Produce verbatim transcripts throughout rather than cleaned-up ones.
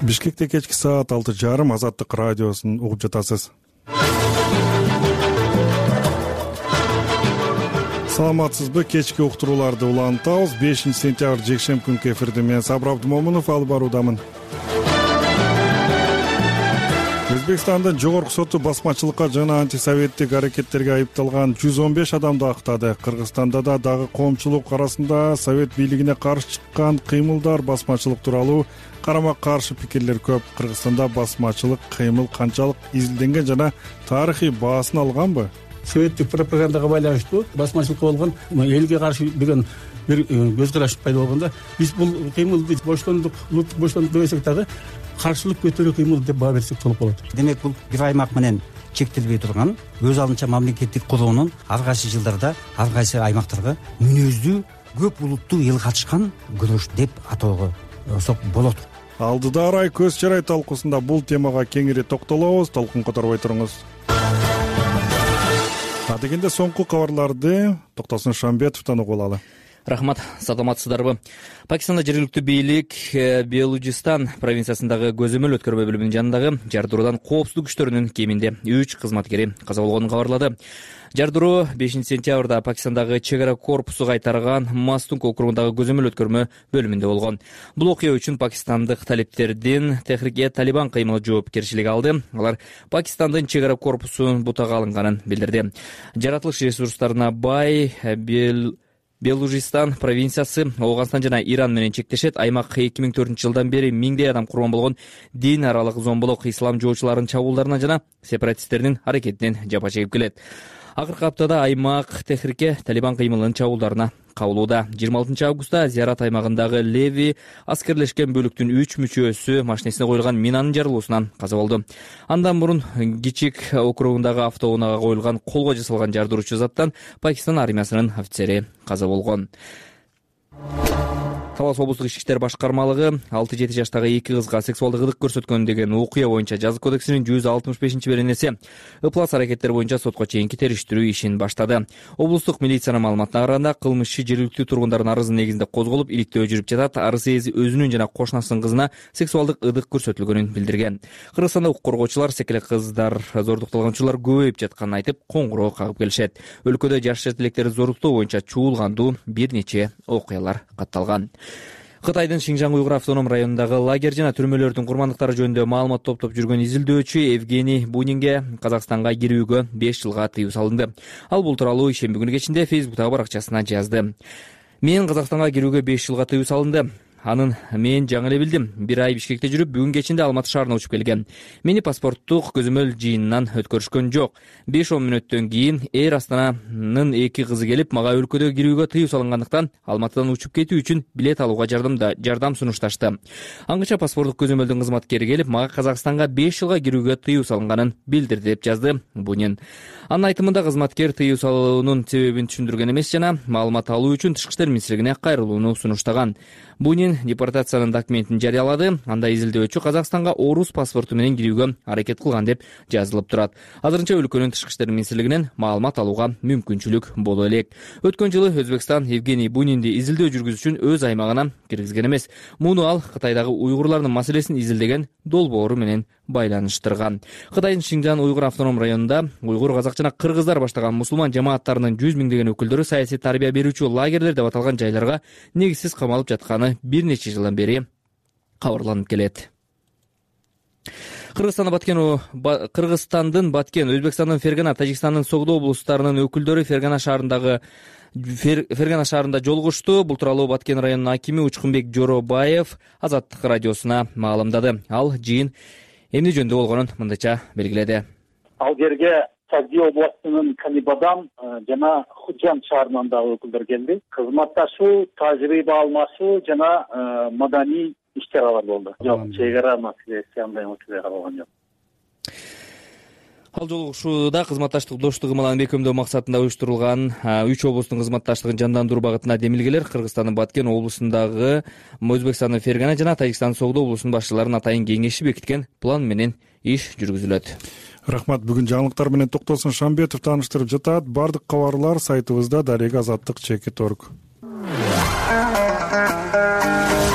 Бишкекте кечки саат алты жарым Азаттык радиосун угуп жатасыз. Саламатсызбы? Кечки уктурууларды улантабыз. бешинчи сентябрь жекшемби күнкү эфирде мен Сабыр Абдымомунов алып баруудамын. Өзбекстандын жогорку соту басмачылыкка жана антисоветтик аракеттерге айыпталган жүз он беш адамды актады. Кыргызстанда да дагы коомчулук арасында совет бийлигине каршы чыккан кыймылдар, басмачылык тууралуу карама каршы пикирлер көп. Кыргызстанда басмачылык кыймыл канчалык изилденген жана тарыхый баасын алганбы? Советтик пропагандага байланыштуу басмачылыкка болгон элге каршы деген бир көз караш пайда болгондо биз бул кыймылды боштондук, улуттук боштондук дебесек дагы каршылык көтөрүү кыймыл деп баа берсек болуп калат. Демек бул бир аймак менен чектелбей турган, өз алдынча мамлекеттик куруунун ар кайсы жылдарда ар кайсы аймактарга мүнөздүү көп улуттуу эл катышкан күрөш деп атоого болот. Алдыда арай көз чарай талкуусунда бул темага кеңири токтолобуз. Толкун которбой туруңуз. Адегенде соңку кабарларды Токтосун Шамбетовдон угуп алалы. Рахмат, саламатсыздарбы? Пакистанда жергиликтүү бийлик Белужистан провинциясындагы көзөмөл өткөрмө бөлүмүнүн жанындагы жардыруудан коопсуздук күчтөрүнүн кеминде үч кызматкери каза болгонун кабарлады. Жардыруу бешинчи сентябрда Пакистандагы чек ара корпусу кайтарган Мастунг округундагы көзөмөл өткөрмө бөлүмүндө болгон. Бул окуя үчүн пакистандык талептердин Техрике-Талибан кыймылы жоопкерчилиги алды. Алар Пакистандын чек ара корпусунун бутага алынганын билдирди. Жаратылыш ресурстарына бай Бел Белужистан провинциясы Ооганстан жана Иран менен чектешет. Аймак эки миң төртүнчү жылдан бери миңдей адам курбан болгон дин аралык зомбулук, ислам жоочуларынын чабуулдарына жана сепаратисттердин аракетинен жапа чегип келет. Акыркы аптада аймак Техрике Талибан кыймылынын чабуулдарына кабылууда. жыйырма алтынчы августта Зиярат аймагындагы Леви аскерлешкен бөлүктүн үч мүчөсү машинесине коюлган минанын жарылуусунан каза болду. Андан мурун Кичик округундагы автоунаага коюлган колго жасалган жардыруучу заттан Пакистан армиясынын офицери каза болгон. Талас облустук ички иштер башкармалыгы алты жети жаштагы эки кызга сексуалдык ылдык көрсөткөн деген окуя боюнча жазык кодексинин жүз алтымыш бешинчи беренеси ыплас аракеттер боюнча сотко чейинки териштирүү ишин баштады. Облустук милициянын маалыматына караганда кылмышчы жергиликтүү тургундардын арызынын негизинде козголуп, иликтөө жүрүп жатат. Арыз ээси өзүнүн жана кошунасынын кызына сексуалдык ылдык көрсөтүлгөнүн билдирген. Кыргызстанда укук коргоочулар секелек кыздар зордукталган учурлар көбөйүп жатканын айтып, коңгуроо кагып келишет. Өлкөдө жаш эркектерди зордуктоо боюнча чуулгандуу бир нече окуялар катталган. Кытайдын Шинжаң уйгур автоном районундагы лагерь жана түрмөлөрдүн курмандыктары жөнүндө маалымат топтоп жүргөн изилдөөчү Евгений Бунинге Казакстанга кирүүгө беш жылга тыюу салынды. Ал бул тууралуу ишемби күнү кечинде Фейсбуктагы баракчасына жазды. Мен Казакстанга кирүүгө беш жылга тыюу салынды. Анын мен жаңы эле билдим. Бир ай Бишкекте жүрүп, бүгүн кечинде Алматы шаарына учуп келгем. Мени паспорттук көзөмөл жыйынынан өткөрүшкөн жок. беш он мүнөттөн кийин Эйр Астананын эки кызы келип, мага өлкөдө кирүүгө тыюу салынгандыктан Алматыдан учуп кетүү үчүн билет алууга жардамда жардам сунушташты. Аңгыча паспорттук көзөмөлдүн кызматкери келип, мага Казакстанга беш жылга кирүүгө тыюу салынганын билдирди деп жазды Бунин. Анын айтымында кызматкер тыюу салуунун себебин түшүндүргөн эмес жана маалымат алуу үчүн Тышкы иштер министрлигине кайрылууну сунуштаган. Бунин депортациянын документин жарыялады. Анда изилдөөчү Казакстанга орус паспорту менен кирүүгө аракет кылган деп жазылып турат. Азырынча өлкөнүн Тышкы иштер министрлигинен маалымат алууга мүмкүнчүлүк боло элек. Өткөн жылы Өзбекстан Евгений Бунинди изилдөө жүргүзүү үчүн өз аймагына киргизген эмес. Муну ал Кытайдагы уйгурлардын маселесин изилдеген долбоору менен байланыштырган. Кытайдын Шинжаң уйгур автоном районунда уйгур, казак жана кыргыздар баштаган мусулман жамааттарынын жүз миңдеген өкүлдөрү саясий тарбия берүүчү лагерлер деп аталган жайларга негизсиз камалып жатканы бир нече жылдан бери кабарланып келет. Кыргызстандын Баткен, Кыргызстандын Баткен, Өзбекстандын Фергана, Тажикстандын Согдо облустарынын өкүлдөрү Фергана шаарындагы Фергана шаарында жолугушту. Бул тууралуу Баткен районунун акими Учкунбек Жоробаев Азаттык радиосуна маалымдады. Ал жыйын эмне жөнүндө болгонун мындайча белгиледи. Ал жерге Сагди областынын Канибадан жана Худжан шаарынан да өкүлдөр келди. Кызматташуу, тажрыйба алмашуу жана маданий иштер алар болду. Жок, чек ара маселеси андай маселе калган жок. Ал жолугушууда кызматташтык доштугу менен бекемдөө максатында уюштурулган үч облустун кызматташтыгын жандандыруу багытында демилгелер Кыргызстандын Баткен облусундагы, Өзбекстандын Фергана жана Тажикстандын Согдо облусунун башчыларынын атайын кеңеши бекиткен план менен иш жүргүзүлөт. Рахмат. Бүгүн жаңылыктар менен Токтосун Шамбетов тааныштырып жатат. Бардык кабарлар сайтыбызда дарега азаттык чекит точка орг.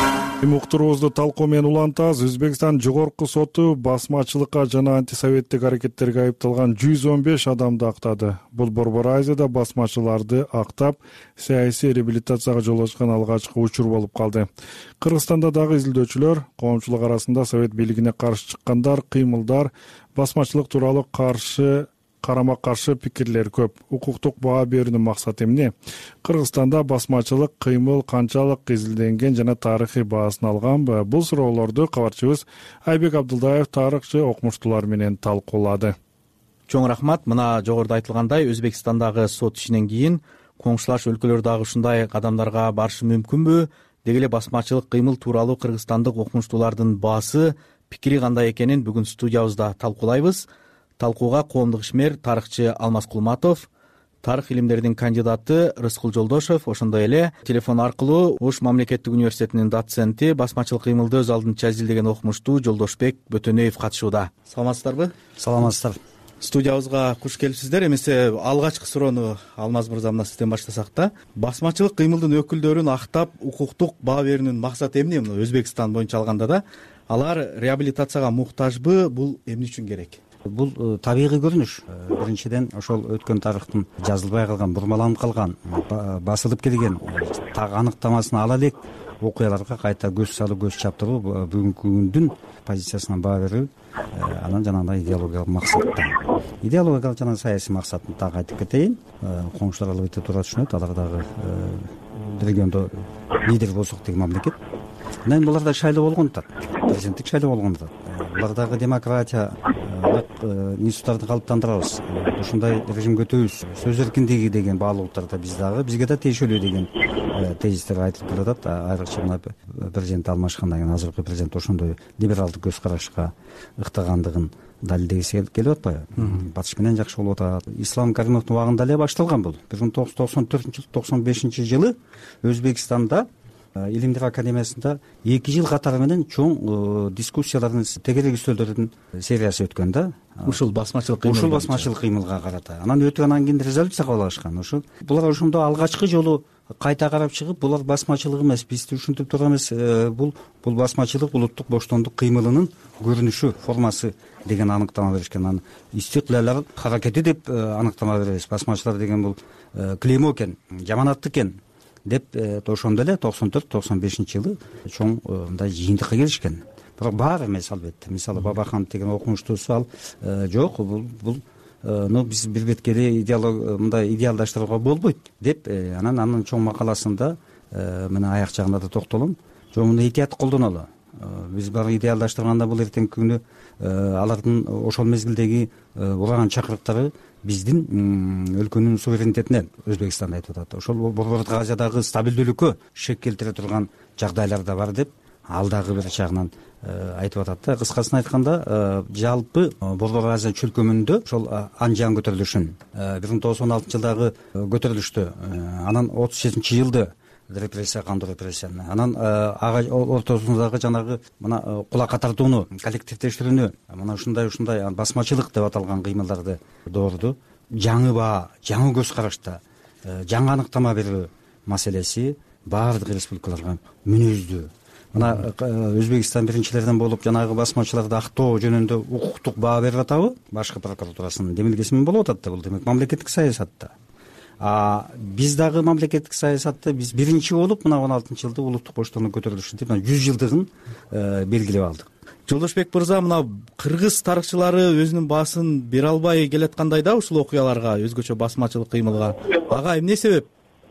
Эми уктуруубузду талкуу менен улантабыз. Өзбекстан жогорку соту басмачылыкка жана антисоветтик аракеттерге айыпталган жүз он беш адамды актады. Бул Борбор Азияда басмачыларды актап, саясий реабилитацияга жол ачкан алгачкы учур болуп калды. Кыргызстанда дагы изилдөөчүлөр коомчулук арасында совет бийлигине каршы чыккандар, кыймылдар, басмачылык тууралуу каршы карама каршы пикирлер көп. Укуктук баа берүүнүн максаты эмне? Кыргызстанда басмачылык кыймыл канчалык изилденген жана тарыхый баасын алганбы? Бул суроолорду кабарчыбыз Айбек Абдылдаев тарыхчы окумуштуулар менен талкуулады. Чоң рахмат. Мына жогоруда айтылгандай, Өзбекстандагы сот ишинен кийин коңшулаш өлкөлөр дагы ушундай кадамдарга барышы мүмкүнбү? Деги эле басмачылык кыймыл тууралуу кыргызстандык окумуштуулардын баасы, пикири кандай экенин бүгүн студиябызда талкуулайбыз. Талкууга коомдук ишмер тарыхчы Алмаз Кулматов, тарых илимдеринин кандидаты Рыскул Жолдошев, ошондой эле телефон аркылуу Ош мамлекеттик университетинин доценти, басмачылык кыймылды өз алдынча изилдеген окумуштуу Жолдошбек Бөтөнөев катышууда. Саламатсыздарбы? Саламатсыздар. Студиябызга куш келипсиздер. Эмесе алгачкы суроону Алмаз мырза мына сизден баштасак да. Басмачылык кыймылдын өкүлдөрүн актап, укуктук баа берүүнүн максаты эмне? Мына Өзбекстан боюнча алганда да алар реабилитацияга муктажбы? Бул эмне үчүн керек? Бул табигый көрүнүш. Биринчиден ошол өткөн тарыхтын жазылбай калган, бурмаланып калган, басылып келген так аныктамасын ала элек окуяларга кайта көз салуу, көз чаптыруу бүгүнкү күндүн позициясынан баа берүү, анан жанагындай идеологиялык максатта. Идеологиялык жана саясий максатын дагы айтып кетейин. Коңшулар албетте туура түшүнөт, алар дагы региондо лидер болсок деген мамлекет. Анан буларда шайлоо болгондуктан, президенттик шайлоо болгондуктан, булар дагы демократия институттарды калыптандырабыз, ушундай режимге өтөбүз, сөз эркиндиги деген баалуулуктарда биз дагы бизге да тиешелүү деген тезистер айтылып келатат. Айрыкча мына президент алмашкандан кийин азыркы президент ошондой либералдык көз карашка ыктагандыгын далилдегиси келип атпайбы? Батыш менен жакшы болуп атат. Ислам Каримовдун убагында эле башталган бул. бир миң тогуз жүз токсон төртүнчү токсон бешинчи жылы Өзбекстанда Илимдер академиясында эки жыл катары менен чоң дискуссиялардын, тегерек үстөлдөрдүн сериясы өткөн да. Ушул басмачылык кыймыл. Ушул басмачылык кыймылга карата. Анан өтүп анан кийин резолюция кабыл алышкан. Ошо булар ошондо алгачкы жолу кайта карап чыгып, булар басмачылык эмес, бизди ушинтип тура эмес, бул бул басмачылык улуттук боштондук кыймылынын көрүнүшү, формасы деген аныктама беришкен. Анан истиклал аракети деп аныктама беребиз. Басмачылар деген бул клеймо экен, жаманаттык экен деп ошондо эле токсон төрт токсон бешинчи жылы чоң мындай жыйынтыкка келишкен. Бирок баары эмес албетте. Мисалы Бабахан деген окумуштуусу ал жок, бул бул ну биз бир беткеде идеолог мындай идеалдаштырууга болбойт деп анан анын чоң макаласында мына аяк жагында да токтолом. Жок, муну этият колдонолу. Биз баары идеалдаштырганда бул эртеңки күнү алардын ошол мезгилдеги ураган чакырыктары биздин өлкөнүн суверенитетине, Өзбекстанда айтып атат. Ошол Борбор Азиядагы стабилдүүлүккө шек келтире турган жагдайлар да бар деп ал дагы бир жагынан айтып атат да. Кыскасын айтканда, жалпы Борбор Азия чөлкөмүндө ошол Анжан көтөрүлүшүн бир миң тогуз жүз он алтынчы жылдагы көтөрүлүштү, анан отуз жетинчи жылды репрессия, кандуу репрессияны, анан ага ортосундагы жанагы мына кулакка тартууну, коллективдештирүүнү, мына ушундай ушундай басмачылык деп аталган кыймылдарды доорду. Жаңы баа, жаңы көз карашта, жаңы аныктама берүү маселеси баардык республикаларга мүнөздүү. Мына Өзбекстан биринчилерден болуп жанагы басмачыларды актоо жөнүндө укуктук баа берип атабы? Башкы прокуратурасынын демилгеси менен болуп атат да, бул демек мамлекеттик саясатта. А биз дагы мамлекеттик саясатта биз биринчи болуп мына он алтынчы жылда улуттук боштондук көтөрүлүшү деп жүз жылдыгын белгилеп алдык. Жолдошбек мырза, мына кыргыз тарыхчылары өзүнүн баасын бере албай келаткандай да ушул окуяларга, өзгөчө басмачылык кыймылга. Ага эмне себеп?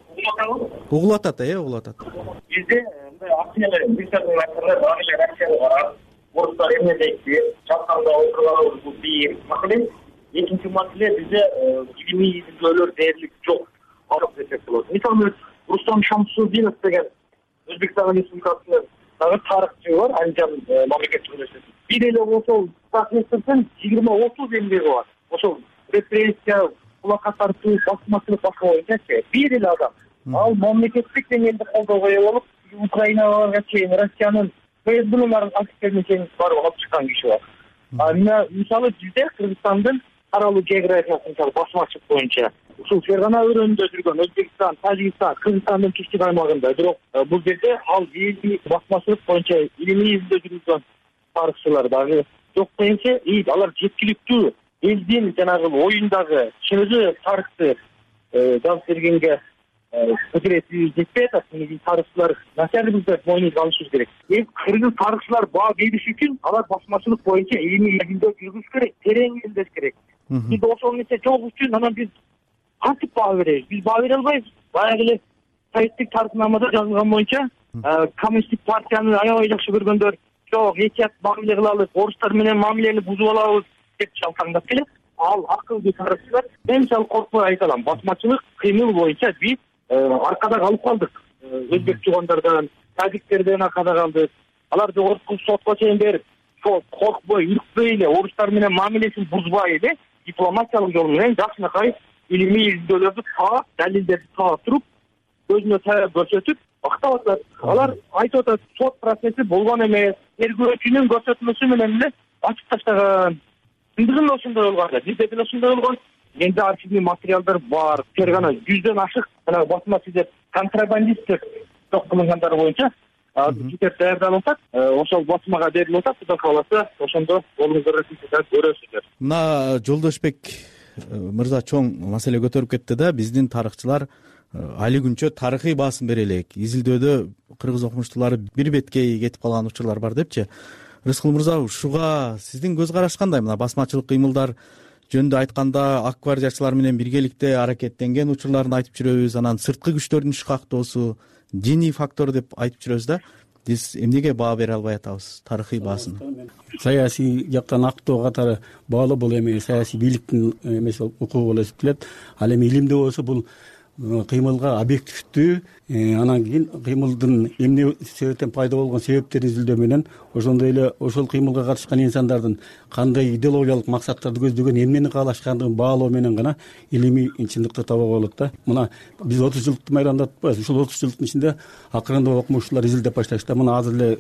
Угулуп атат, э, угулуп атат. Бизде мындай акчалар, биздин айтканда дагы акчалар бар. Орустар эмне дейти? Чатканда отурганыбыз бул бир маселе. Экинчи маселе, бизде илимий изилдөөлөр дээрлик жок. Алып десек болот. Мисалы Рустам Шамсудинов деген Өзбекстан Республикасынын дагы тарыхчы бар, Анжан мамлекеттик университети. Бир эле ошол профессордун жыйырма отуз эмгеги бар. Ошол репрессия, кулакка тартуу, басмачылык башка боюнчачы бир эле адам. Ал мамлекеттик деңгээлде колдоого ээ болуп, Украиналарга чейин, Россиянын ФСБнын активдерине чейин барып алып чыккан киши бар. А мисалы бизде Кыргызстандын аралуу географиясы мисалы басмачылык боюнча ушул фергана өрөөнүндө жүргөн Өзбекстан, Тажикстан, Кыргызстандын түштүк аймагында. Бирок бул жерде ал элдик басмачылык боюнча илимий изилдөө жүргүзгөн тарыхчылар дагы жок дегенче, алар жеткиликтүү элдин жанагы оюндагы чыныгы тарыхты жазып бергенге кудурети жетпей атат. Тарыхчылар начарбыз деп мойнубузга алышыбыз керек. Эми кыргыз тарыхчылар баа бериш үчүн алар басмачылык боюнча илимий изилдөө жүргүзүш керек, терең изилдеш керек. Биз ошол нерсе жок үчүн анан биз кантип баа беребиз? Биз баа бере албайбыз. Баягы эле советтик тарыхнамада жазылган боюнча коммунисттик партияны аябай жакшы көргөндөр жок, этият мамиле кылалы, орустар менен мамилени бузуп алабыз деп шалтаңдап келет. Ал акылдуу тарыхчылар, мен мисалы коркпой айта алам, басмачылык кыймыл боюнча биз аркада калып калдык. Өзбек туугандардан, тажиктерден аркада калдык. Алар жогорку сотко чейин берип, коркпой, үркпөй эле орустар менен мамилесин бузбай эле дипломатиялык жол менен жакшынакай илимий изилдөөлөрдү таап, далилдерди таап туруп, өзүнө таяп көрсөтүп актап атат. Алар айтып атат, сот процесси болгон эмес, тергөөчүнүн көрсөтмөсү менен эле ачып таштаган. Чындыгында ошондой болгон эле, бизде деле ошондой болгон. Менде архивный материалдар бар. Фергана жүздөн ашык жанагы басмачы деп контрабандист деп ток кылынгандары боюнча китеп даярдалып атат. Ошол басмага берилип атат. Кудай кааласа, ошондо колуңуздар көрөсүздөр. Мына Жолдошбек мырза чоң маселе көтөрүп кетти да, биздин тарыхчылар али күнчө тарыхый баасын бере элек, изилдөөдө кыргыз окумуштуулары бир беткей кетип калган учурлар бар депчи. Рыскул мырза, ушуга сиздин көз караш кандай? Мына басмачылык кыймылдар жөнүндө айтканда ак гвардиячылар менен биргеликте аракеттенген учурларын айтып жүрөбүз, анан сырткы күчтөрдүн ишкактоосу, диний фактор деп айтып жүрөбүз да. Биз эмнеге баа бере албай атабыз тарыхый баасын? Саясий жактан актоо катары баалуу бул эми саясий бийликтин эмеси укугу болуп эсептелет. Ал эми илимде болсо бул кыймылга объективдүү, анан кийин кыймылдын эмне себептен пайда болгон себептерин изилдөө менен ошондой эле ошол кыймылга катышкан инсандардын кандай идеологиялык максаттарды көздөгөн, эмнени каалашкандыгын баалоо менен гана илимий чындыкты табууга болот да. Мына биз отуз жылдыкты майрамдап атпайбыз. Ушул отуз жылдыктын ичинде акырындап окумуштуулар изилдеп башташты. Мына азыр эле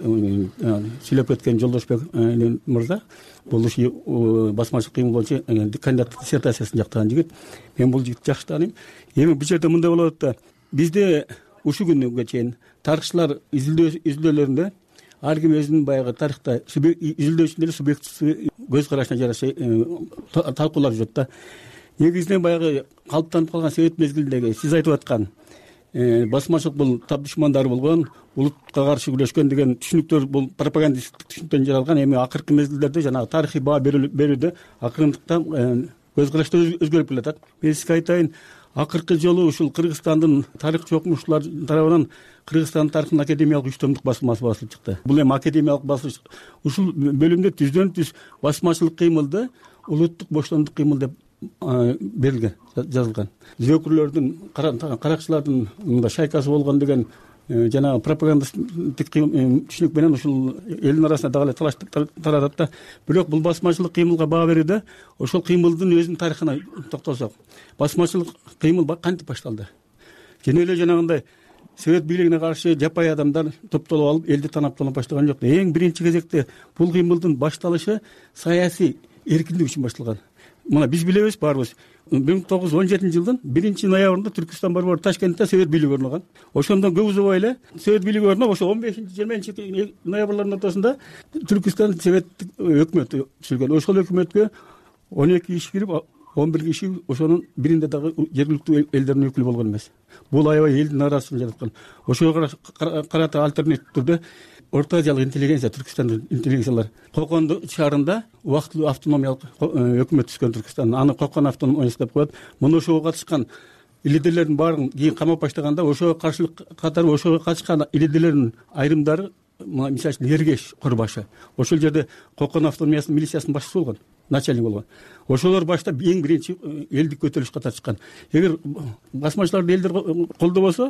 сүйлөп кеткен Жолдошбек мырза бул ушу басмачылык кыймыл боюнча кандидаттык диссертациясын жактаган жигит. Мен бул жигитти жакшы тааныйм. Эми бул жерде мындай болот да, бизде ушул күнгө чейин тарыхчылар изилдөөлөрүндө ар ким өзүнүн баягы тарыхта изилдөөчүнүн эле субъективдүү көз карашына жараша талкуулап жүрөт да. Негизинен баягы калыптанып калган совет мезгилиндеги сиз айтып аткан басмачылык бул тап душмандары болгон, улутка каршы күрөшкөн деген түшүнүктөр бул пропагандисттик түшүнүктөн жаралган. Эми акыркы мезгилдерде жанагы тарыхый баа берүүдө акырындыктан көз караштар өзгөрүп келатат. Мен сизге айтайын, акыркы жолу ушул Кыргызстандын тарыхчы окумуштуулар тарабынан Кыргызстандын тарыхынын академиялык үч томдук басмасы басылып чыкты. Бул эми академиялык басылыш. Ушул бөлүмдө түздөн түз басмачылык кыймылды улуттук боштондук кыймыл деп берилген, жазылган. Зөөкүрлөрдүн, каракчылардын мында шайкасы болгон деген жана пропагандисттик түшүнүк менен ушул элдин арасында дагы эле талаш таратат да. Бирок бул басмачылык кыймылга баа берүүдө ошол кыймылдын өзүнүн тарыхына токтолсок, басмачылык кыймыл кантип башталды? Жөн эле жанагындай совет бийлигине каршы жапайы адамдар топтолуп алып элди танапталып баштаган жок. Эң биринчи кезекте бул кыймылдын башталышы саясий эркиндик үчүн башталган. Мына биз билебиз баарыбыз, бир миң тогуз жүз он жетинчи жылдын биринчи ноябрында Түркүстан борбору Ташкентте совет бийлиги орногон. Ошондон көп узабай эле совет бийлиги орноп, ошо он бешинчи жыйырманчы ноябрлардын ортосунда Түркүстан советтик өкмөтү түзүлгөн. Ошол өкмөткө он эки киши кирип, он бир киши ошонун биринде дагы жергиликтүү элдердин өкүлү болгон эмес. Бул аябай элдин нааразычылыгын жараткан. Ошого карата альтернатив түрдө Орто Азиялык интеллигенция, Түркүстандын интеллигенциялар Кокон шаарында убактылуу автономиялык өкмөт түзгөн Түркүстан. Аны Кокон автономиясы деп коет. Муну ошого катышкан лидерлердин баарын кийин камап баштаганда, ошого каршылык катары ошого катышкан лидерлердин айрымдары, мисалы үчүн Ергеш Курбашы, ошол жерде Кокон автономиясынын милициясынын башчысы болгон, начальник болгон. Ошолор баштап эң биринчи элдик көтөрүлүш катышкан. Эгер басмачыларды элдер колдобосо,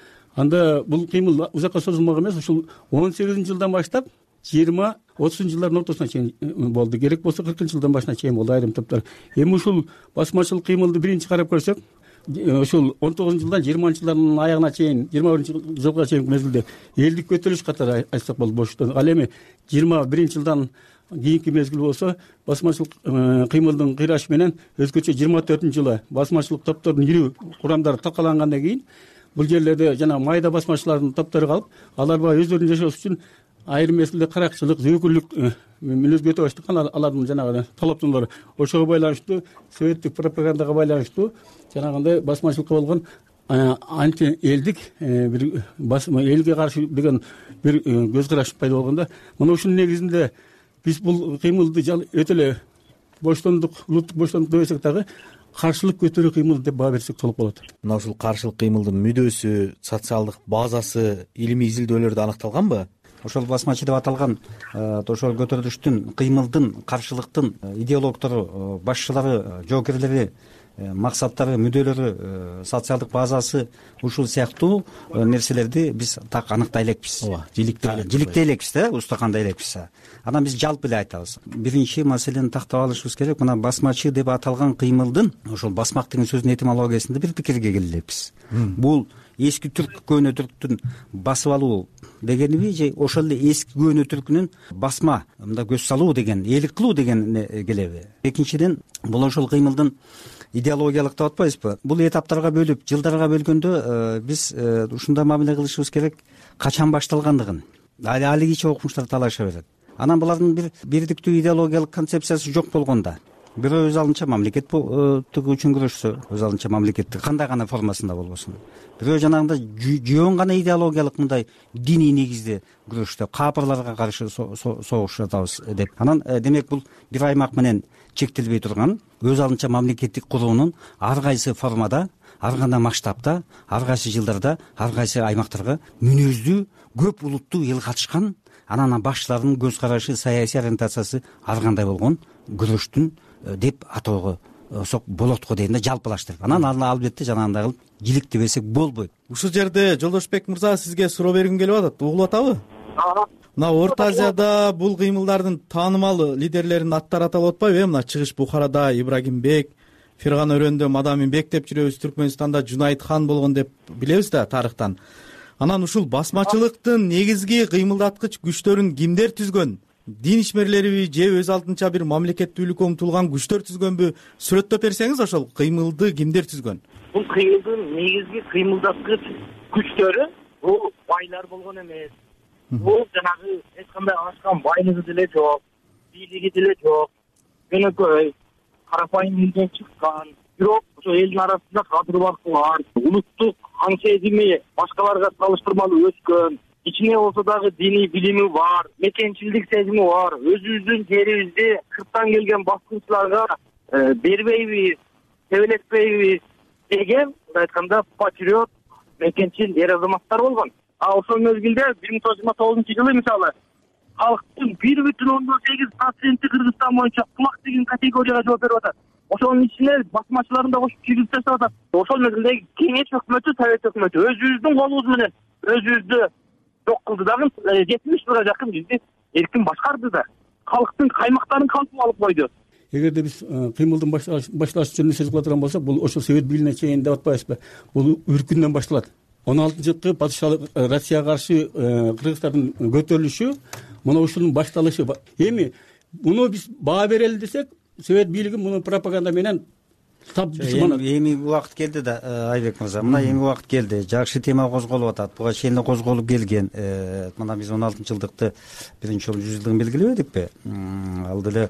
анда бул кыймыл узакка созулмак эмес. Ушул он сегизинчи жылдан баштап жыйырма отузунчу жылдардын ортосуна чейин болду. Керек болсо кыркынчы жылдан башына чейин болду айрым топтор. Эми ушул басмачылык кыймылды биринчи карап көрсөк, ушул он тогузунчу жылдан жыйырманчы жылдардын аягына чейин, жыйырма биринчи жылга чейин мезгилде элдик көтөрүлүш катары айтсак болот боштон. Ал эми жыйырма биринчи жылдан кийинки мезгил болсо басмачылык кыймылдын кыйрашы менен өзгөчө жыйырма төртүнчү жылы басмачылык топтордун ирүү курамдары таркалангандан кийин бул жерлерде жана майда басмачылардын топтору калып, алар баягы өздөрүнүн жашоосу үчүн айрым мезгилде каракчылык, зөөкүрлүк мүнөзгө өтө баштаган. Алардын жанагы талаптуулары ошого байланыштуу, советтик пропагандага байланыштуу жанагындай басмачылыкка болгон анти элдик бир элге каршы деген бир көз караш пайда болгондо, мына ушунун негизинде биз бул кыймылды өтө эле боштондук, улуттук боштондук дебесек дагы каршылык көтөрүү кыймыл деп баа берсек толук болот. Мына ушул каршылык кыймылдын мүдөөсү, социалдык базасы илимий изилдөөлөрдө аныкталганбы? Ошол басмачы деп аталган ошол көтөрүлүштүн, кыймылдын, каршылыктын идеологтору, башчылары, жоокерлери, максаттары, мүдөлөрү, социалдык базасы ушул сыяктуу нерселерди биз так аныктай элекпиз. Ооба, жиликтей жиликтей элекпиз да, устакандай элекпиз. Анан биз жалпы эле айтабыз. Биринчи маселени тактап алышыбыз керек. Мына басмачы деп аталган кыймылдын ошол басмак деген сөздүн этимологиясында бир пикирге келе элекпиз. Бул эски түрк, көөнө түрктүн басып алуу дегениби же ошол эле эски көөнө түркүнүн басма, мында көз салуу деген, ээлик кылуу деген келеби? Экинчиден, бул ошол кыймылдын идеологиялык деп атпайбызбы? Бул этаптарга бөлүп, жылдарга бөлгөндө биз ушундай мамиле кылышыбыз керек. Качан башталгандыгын алигиче окумуштар талаша берет. Анан булардын бир бирдиктүү идеологиялык концепциясы жок болгондо, бирөө өз алынча мамлекеттик үчүн күрөшсө, өз алынча мамлекеттик кандай гана формасында болбосун, бирөө жанагындай жөн гана идеологиялык мындай диний негизде күрөштө капырларга каршы согуш жатабыз деп. Анан демек бул бир аймак менен чектелбей турган, өз алынча мамлекеттик куруунун ар кайсы формада, ар кандай масштабта, ар кайсы жылдарда, ар кайсы аймактарга мүнөздүү көп улуттуу эл катышкан, анан башчылардын көз карашы, саясий ориентациясы ар кандай болгон күрөштүн деп атоого болот го дегенде жалпылаштырып. Анан албетте жанагындай кылып жиликтебесек болбойт. Ушул жерде Жолдошбек мырза, сизге суроо бергим келип атат. Угулуп атабы? Мына Орто Азияда бул кыймылдардын таанымал лидерлеринин аттары аталып атпайбы? Э, мына Чыгыш Бухарада Ибрагимбек, Ферган өрөндө Мадаминбек деп жүрөбүз, Түркмөнстанда Жунайт хан болгон деп билебиз да тарыхтан. Анан ушул басмачылыктын негизги кыймылдаткыч күчтөрүн кимдер түзгөн? Дин ишмерлериби же өз алдынча бир мамлекеттүүлүккө умтулган күчтөр түзгөнбү? Сүрөттөп берсеңиз, ошол кыймылды кимдер түзгөн? Бул кыймылдын негизги кыймылдаткыч күчтөрү бул байлар болгон эмес. Бул жанагы эч кандай ашкан байлыгы деле жок, бийлиги деле жок. Жөнөкөй карапайым элден чыккан, бирок ошо элдин арасында кадыр баркылар, улуттук аң сезими башкаларга салыштырмалуу өскөн, ичине болсо дагы диний билими бар, мекенчилдик сезими бар. Өзүбүздүн жерибизди сырттан келген баскынчыларга бербейбиз, себелетпейбиз деген, айтканда, патриот, мекенчил эр азаматтар болгон. А ошол мезгилде бир миң тогуз жүз жыйырма тогузунчу жылы мисалы калктын бир бүтүн ондон сегиз проценти Кыргызстан боюнча кулак деген категорияга жооп берип атат. Ошонун ичине басмачыларын да кошуп киргизип таштап атат. Ошол мезгилдеги кеңеш өкмөтү, совет өкмөтү өзүбүздүн колубуз менен өзүбүздү жок кылды дагы, жетимиш жылга жакын бизди эркин башкарды да. Калктын каймактарын калпына алып койду. Эгерде биз кыймылдын башталышы жөнүндө сөз кыла турган болсок, бул ошол совет бийлигине чейин деп атпайбызбы? Бул үркүндөн башталат. он алтынчы жылкы падышалык Россияга каршы кыргыздардын көтөрүлүшү мына ушунун башталышы. Эми муну биз баа берели десек, совет бийлиги муну пропаганда менен тап эми убакыт келди да, Айбек мырза. Мына эми убакыт келди. Жакшы тема козголуп атат. Буга чейин эле козголуп келген. Мына биз он алтынчы жылдыкты биринчи жолу жүз жылдыгын белгилебедикпи? Ал деле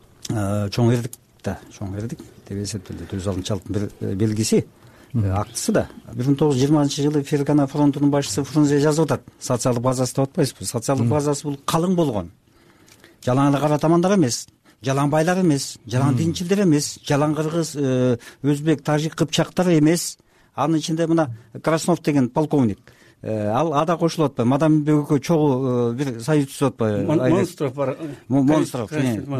чоң эрдик да, чоң эрдик деп эсептелди. жүз алтынчы жылдын бир белгиси, актысы да. бир миң тогуз жүз жыйырманчы жылы Фергана фронтунун башчысы Фрунзе жазып атат. Социалдык базасы деп атпайсызбы? Социалдык базасы бул калың болгон. Жалаң эле кара тамандар эмес, жалаң байлар эмес, жалаң динчилдер эмес, жалаң кыргыз, өзбек, тажик, кыпчактар эмес. Анын ичинде мына Краснов деген полковник, ал ада кошулуп атпайбы? Мадаминбекке чогуу бир союз түзүп атпайбы? Монстров бар. Монстров.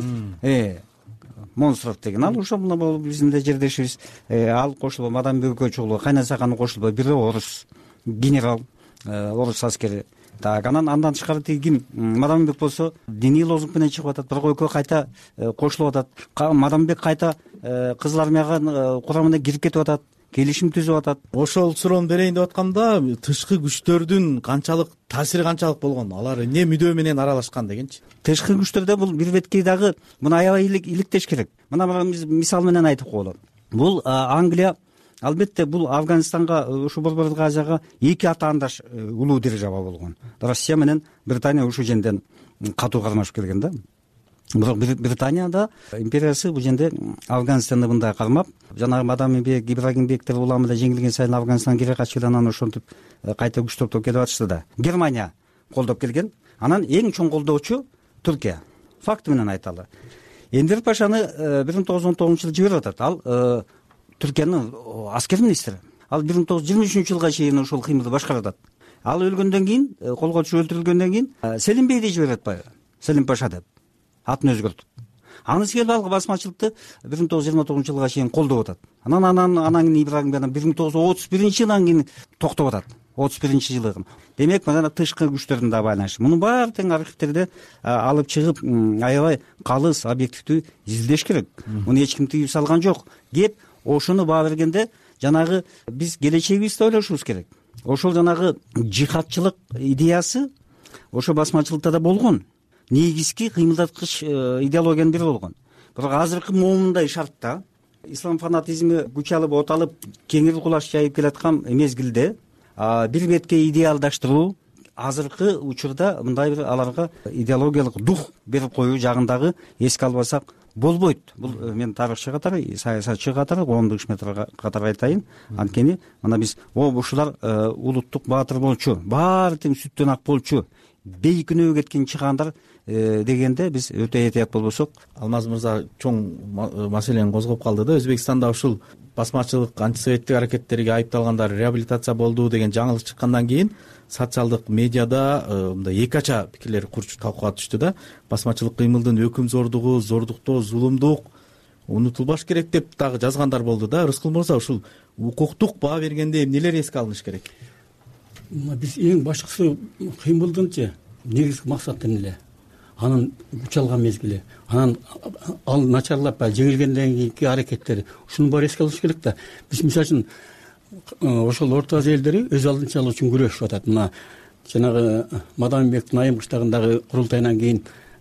Э, Монстров деген ал ошол мына биздин да жердешибиз. Ал кошулуп, Мадаминбекке чогуу кайнасаканы кошулуп, бирөө орус генерал, орус аскери. Так, анан андан тышкары тиги ким? Мадаминбек болсо диний лозунг менен чыгып атат, бирок экөө кайта кошулуп атат. Мадаминбек кайта Кызыл армияга курамына кирип кетип атат. келишим түзүп атат. Ошол суроону берейин деп аткамда, тышкы күчтөрдүн канчалык таасири канчалык болгон, алар эмне мүдөө менен аралашкан дегенчи. Тышкы күчтөрдө бул бир беткей дагы муну аябай иликтеш керек. Мына биз мисал менен айтып коелу. Бул Англия албетте бул Афганистанга, ушу Борбордук Азияга эки атаандаш улуу держава болгон. Россия менен Британия ушул жерден катуу кармашып келген да. Бирок Британияда империясы бул жерде Афганистанды мындай кармап, жанагы Мадамбек, Ибрагимбектер уламы да жеңилген сайын Афганистанга кире качып анан ошентип кайта күч топтоп келип атышты да. Германия колдоп келген. Анан эң чоң колдоочу Түркия. Факт менен айталы. Эндир Пашаны бир миң тогуз жүз он тогузунчу жылы жиберип атат. Ал Түркиянын аскер министри. Ал бир миң тогуз жүз жыйырма үчүнчү жылга чейин ошол кыймылды башкарып атат. Ал өлгөндөн кийин, колгоочу өлтүрүлгөндөн кийин Селим Бейди жиберип атпайбы? Селим Паша деп атын өзгөртүп. Анысы келип ал басмачылыкты бир миң тогуз жүз жыйырма тогузунчу жылга чейин колдоп атат. Анан анан анан кийин Ибрагим бир миң тогуз жүз отуз биринчи жылдан кийин токтоп атат. отуз биринчи жылы. Демек, мына тышкы күчтөрдүн да байланышы. Мунун баары тең архивтерде алып чыгып, аябай калыс, объективдүү изилдеш керек. Муну эч ким тыйып салган жок. Кеп ошону баа бергенде жанагы биз келечегибизди ойлошубуз керек. Ошол жанагы жихадчылык идеясы ошо басмачылыкта да болгон. Негизги кыймылдаткыч идеологиянын бири болгон. Бирок азыркы момундай шартта ислам фанатизми күч алып, от алып, кеңири кулаш жайып келаткан мезгилде бир бетке идеалдаштыруу азыркы учурда мындай бир аларга идеологиялык дух берип коюу жагындагы эске албасак болбойт. Бул мен тарыхчы катары, саясатчы катары, коомдук ишмер катары айтайын. Анткени мына биз ушулар улуттук баатыр болчу, баары тең сүттөн ак болчу, бейкүнөө кеткен чыгандар дегенде биз өтө этият болбосок. Алмаз мырза чоң маселени козгоп калды да. Өзбекстанда ушул басмачылык, антисоветтик аракеттерге айыпталгандар реабилитация болду деген жаңылык чыккандан кийин социалдык медиада мындай эки ача пикирлер курчуп талкууга түштү да. Басмачылык кыймылдын өкүм зордугу, зордуктоо, зулумдук унутулбаш керек деп дагы жазгандар болду да. Рыскул мырза, ушул укуктук баа бергенде эмнелер эске алыныш керек? Биз эң башкысы кыймылдынчы негизги максаты эмне? Анын күч алган мезгили, анан ал начарлап жеңилгенден кийинки аракеттери, ушуну баары эске алыш керек да. Биз мисалы үчүн ошол Орто Азия элдери өз алдынча ал үчүн күрөшүп атат. Мына жанагы Мадамбектин айым кыштагындагы курултайынан кийин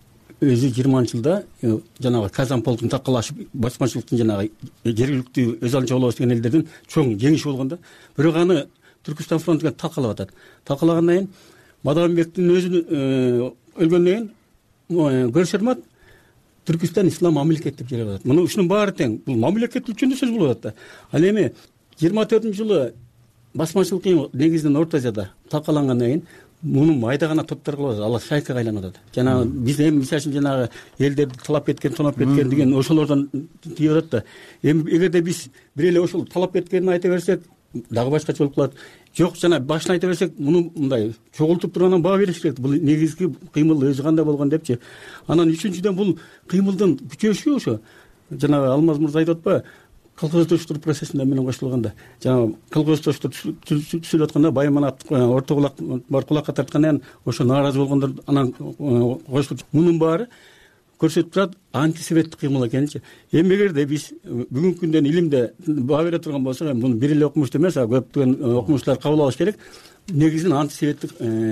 өзү жыйырманчы жылда жанагы Казан полкун такалашып, басмачылыктын жанагы жергиликтүү өз алдынча болобуз деген элдердин чоң жеңиши болгон да. Бирок аны Түркистан фронтуга талкалап атат. Талкалагандан кийин Мадамбектин өзү өлгөндөн кийин көрсөтмөт Түркистан ислам мамлекет деп жарыялап атат. Мына ушунун баары тең. Бул мамлекет үчүн да сөз болуп атат да. Ал эми жыйырма төртүнчү жылы басмачылык негизинен Орто Азияда талкалангандан кийин муну майда гана топтор кылабыз. Алар шайкага айланып атат. Жана биз эми мисалы үчүн жанагы элдерди талап кеткен, тоноп кеткен деген ошолордон тийип атат да. Эми эгерде биз бир эле ошол талап кеткенин айта берсек, дагы башкача болуп калат. Жок, жана башын айта берсек, муну мындай чогултуп тургандан баа бериш керек. Бул негизги кыймыл өзү кандай болгон депчи. Анан үчүнчүдөн бул кыймылдын күчөшү ошо жанагы Алмаз мырза айтып атпайбы? Колхоздоштуруп процессинде менен коштулганда, жана колхоздоштур түзүлүп атканда Байманат орто кулак бар кулакка тарткандан ошо нааразы болгондор анан коштур. Мунун баары көрсөтүп турат антисоветтик кыймыл экенинчи. Эми эгерде биз бүгүнкү күндөн илимде баа бере турган болсок, эми муну бир эле окумушту эмес, көптөгөн окумуштуулар кабыл алыш керек. Негизинен антисоветтик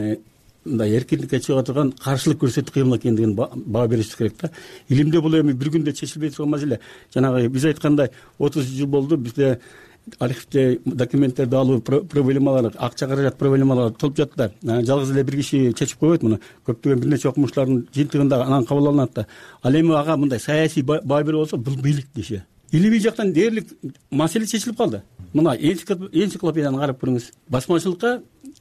мындай эркиндикке чыга турган каршылык көрсөтүү кыймыл экендигин баа бериш керек да. Илимде бул эми бир күндө чечилбей турган маселе. Жанагы биз айткандай отуз жыл болду, бизде архивде документтерди алуу проблемалары, акча каражат проблемалары толуп жатты да. Жалгыз эле бир киши чечип койбойт муну. Көптөгөн бир нече окумуштуулардын жыйынтыгында анан кабыл алынат да. Ал эми ага мындай саясий баа берүү болсо, бул бийликтин иши. Илимий жактан дээрлик маселе чечилип калды. Мына энциклопедияны карап көрүңүз. Басмачылыкка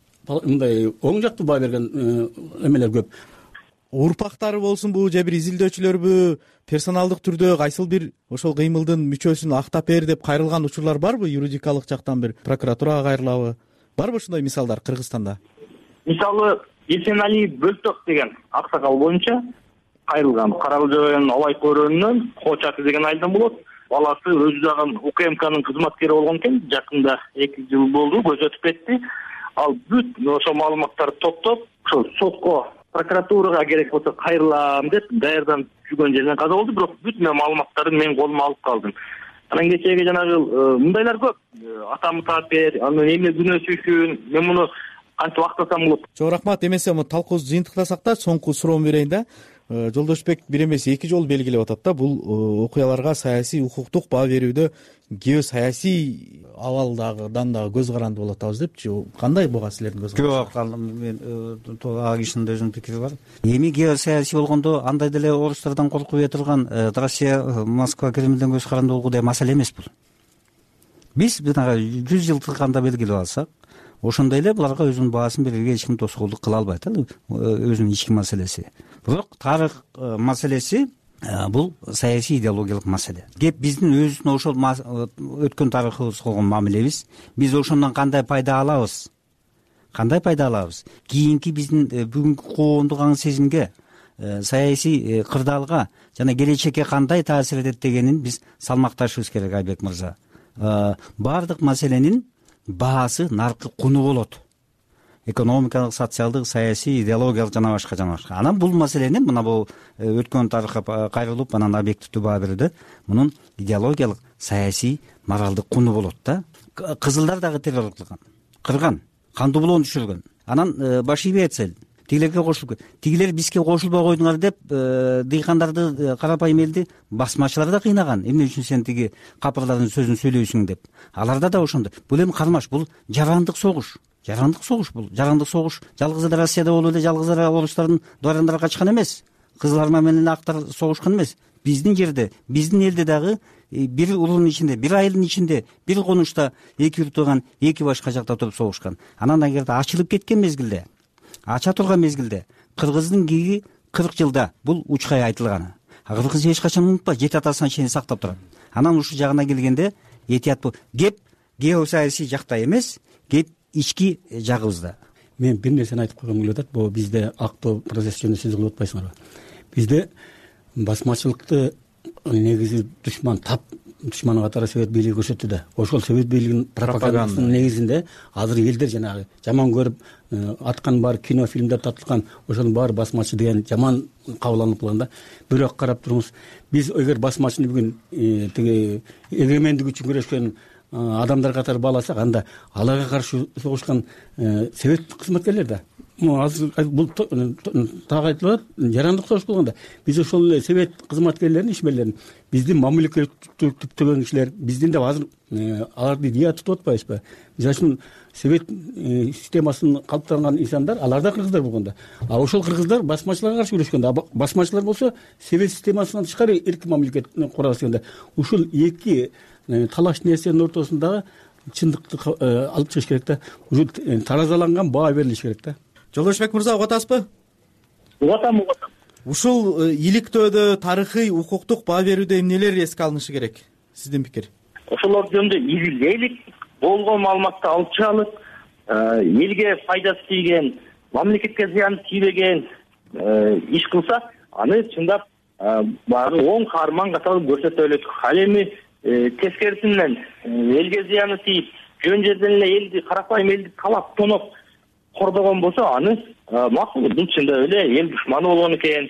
мындай оң жактуу баа берген эмелер көп. Урпактары болсунбу же бир изилдөөчүлөрбү персоналдык түрдө кайсыл бир ошол кыймылдын мүчөсүн актап бер деп кайрылган учурлар барбы? Юридикалык жактан бир прокуратурага кайрылабы? Барбы ушундай мисалдар Кыргызстанда? Мисалы Эсенали Бөлтөк деген аксакал боюнча кайрылган. Каракөзөнүн Алай көрөнүнөн Кочаты деген айылдан болот. Баласы өзү дагы У К М Кнын кызматкери болгон экен. Жакында эки жыл болду, көз өтүп кетти. Ал бүт ошо маалыматтарды топтоп, ошо сотко, прокуратурага керек болсо кайрылам деп даярданып жүргөн жерден каза болду. Бирок бүт маалыматтарды мен колума алып калдым. анан кечеги жанагы мындайлар көп. Атамы таап бер, анан эмне күнөөсү үчүн мен муну кантип актасам болот. Чоң рахмат. Эмесе му талкуубузду жыйынтыктасак да, соңку суроомду берейин да. Жолдошбек бир эмес эки жолу белгилеп атат да, бул окуяларга саясий укуктук баа берүүдө геосаясий абалдагыдан дагы көз каранды болуп атабыз депчи. Кандай буга силердин көз карандыңыз? Жок, мен тоо кишинин өзүнүн пикири бар. Эми геосаясий болгондо андай деле орустардан коркуп этилган Россия, Москва, Кремлден көз каранды болгу деген маселе эмес бул. Биз жанагы жүз жылдык канда белгилеп алсак, ошондой эле буларга өзүнүн баасын берүүгө эч ким тоскоолдук кыла албайт, өзүнүн ички маселеси. Бирок тарых маселеси бул саясий идеологиялык маселе. Кеп биздин өзүнүн ошол өткөн тарыхыбыз болгон мамилебиз, биз ошондон кандай пайда алабыз? Кандай пайда алабыз? Кийинки биздин бүгүнкү коомдук аң сезимге, саясий кырдаалга жана келечекке кандай таасир этет дегенин биз салмакташыбыз керек, Айбек мырза. Баардык маселенин баасы, наркы, куну болот. Экономикалык, социалдык, саясий, идеологиялык жана башка жана башка. Анан бул маселени мына бул өткөн тарыхка кайрылып, анан объективдүү баа берүүдө мунун идеологиялык, саясий, моралдык куну болот да. Кызылдар дагы террор кылган, кырган, кандуу булоон түшүргөн. Анан баш ийбей этсел, тигилерге кошулуп, тигилер бизге кошулбай койдуңар деп дыйкандарды, карапайым элди басмачылар да кыйнаган. Эмне үчүн сен тиги капырлардын сөзүн сөйлөйсүң деп. Аларда да ошондой. Бул эми кармаш, бул жарандык согуш. Жарандык согуш бул. Жарандык согуш жалгыз эле Россияда болуп эле, жалгыз эле орустардын дворяндары качкан эмес. Кызыл арма менен актар согушкан эмес. Биздин жерде, биздин элде дагы бир урунун ичинде, бир айылдын ичинде, бир конучта эки үртөгөн, эки башка жакта туруп согушкан. Анан эгерде ачылып кеткен мезгилде, ача турган мезгилде кыргыздын кийги кырк жылда бул учкай айтылган. Кыргыз эч качан унутпайт, жети атасына чейин сактап турат. Анан ушул жагына келгенде этият бул. Кеп геосаясий жакта эмес, кеп ички жагыбызда. Мен бир нерсени айтып койгум келип атат. Бул бизде актоо процесс жөнүндө сөз кылып атпайсыңарбы? Бизде басмачылыкты негизи душман, тап душман катары Совет бийлиги көрсөттү. Ошол Совет бийлигинин пропагандасынын негизинде азыр элдер жанагы жаман көрүп аткан бар кино, фильмдер татылган, ошонун баары басмачы деген жаман кабыл алынып калган да. Бирок карап туруңуз, биз эгер басмачыны бүгүн тиги эгемендик үчүн күрөшкөн адамдар катары бааласак, анда аларга каршы согушкан совет кызматкерлер да. Азыр бул так айтылат, жарандык согуш болгондо биз ошол эле совет кызматкерлерин, ишмерлерин, биздин мамлекеттик түптөгөн кишилер, биздин деп азыр аларды дия тутуп атпайбызбы? Мисалы үчүн совет системасын калыптанган инсандар, алар да кыргыздар болгондо. А ошол кыргыздар басмачыларга каршы күрөшкөндө, басмачылар болсо совет системасынан тышкары эркин мамлекет курасында. Ушул эки талаш нерсенин ортосундагы чындыкты алып чыгыш керек да. Уже таразаланган баа берилиш керек да. Жолдошбек мырза, угуп атасызбы? Угуп атам, угуп атам. Ушул иликтөөдө, тарыхый, укуктук баа берүүдө эмнелер эске алынышы керек? Сиздин пикир? Ошолор жөнүндө изилдейлик, болгон маалыматты алып чыгалык, элге пайдасы тийген, мамлекетке зыяны тийбеген иш кылса, аны чындап баары оң каарман катары көрсөтөлүк. Ал эми тескерисинен элге зыяны тийип, жөн жерден эле элди, карапайым элди талап тоноп кордогон болсо, аны макул, бул чындап эле эл душманы болгон экен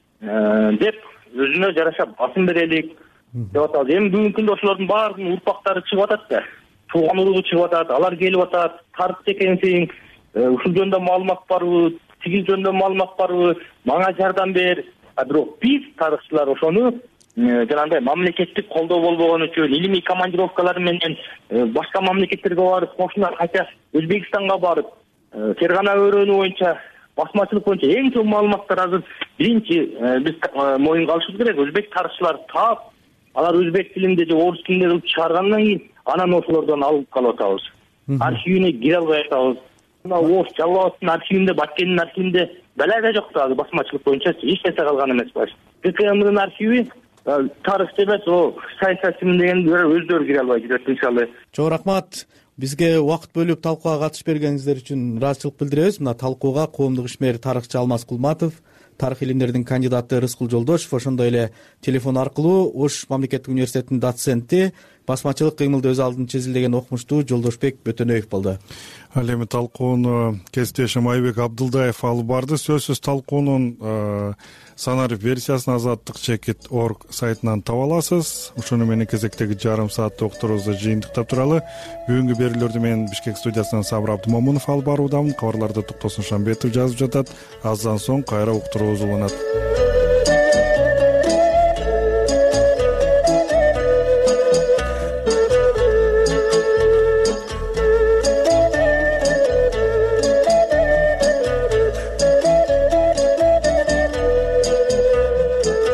деп өзүнө жараша басым берелик деп атабыз. Эми бүгүнкү күндө ошолордун баарынын урпактары чыгып атат да. Тууган уругу чыгып атат, алар келип атат, тарых экенсиң, ушул жөнүндө маалымат барбы, тигил жөнүндө маалымат барбы, мага жардам бер. А бирок биз тарыхчылар ошону жанагындай мамлекеттик колдоо болбогон үчүн илимий командировкалар менен башка мамлекеттерге барып, кошуна кайта Өзбекстанга барып, фергана өрөөнү боюнча, басмачылык боюнча эң чоң маалыматтар азыр биринчи биз моюнга алышыбыз керек. Өзбек тарыхчылар таап, алар өзбек тилинде же орус тилинде кылып чыгаргандан кийин анан ошолордон алып калып атабыз. Архивине кире албай атабыз. Мына Ош Жалаловдун архивинде, Баткендин архивинде далай да жок да, басмачылык боюнча эч нерсе калган эмес бар. ККМдын архиви тарыхчы эмес, о саясатчымын деген өздөрү кире албай жүрөт, иншалла. Чоң рахмат. Бизге убакыт бөлүп талкууга катышып бергениңиздер үчүн ыраазычылык билдиребиз. Мына талкууга коомдук ишмер тарыхчы Алмаз Кулматов, тарых илимдеринин кандидаты Рыскул Жолдошев, ошондой эле телефон аркылуу Ош мамлекеттик университетинин доценти, басмачылык кыймылды өз алдынча изилдеген окумуштуу Жолдошбек Бөтөнөев болду. Ал эми талкууну кесиптешим Айбек Абдылдаев алып барды. Сөзсүз талкуунун санарип версиясын азаттык чекит точка орг сайтынан таба аласыз. Ушуну менен кезектеги жарым сааттык уктуруубузду жыйынтыктап туралы. Бүгүнкү берүүлөрдү мен Бишкек студиясынан Сабыр Абдымомунов алып баруудамын. Кабарларды Токтосун Шамбетов жазып жатат. Аздан соң кайра уктуруубуз уланат.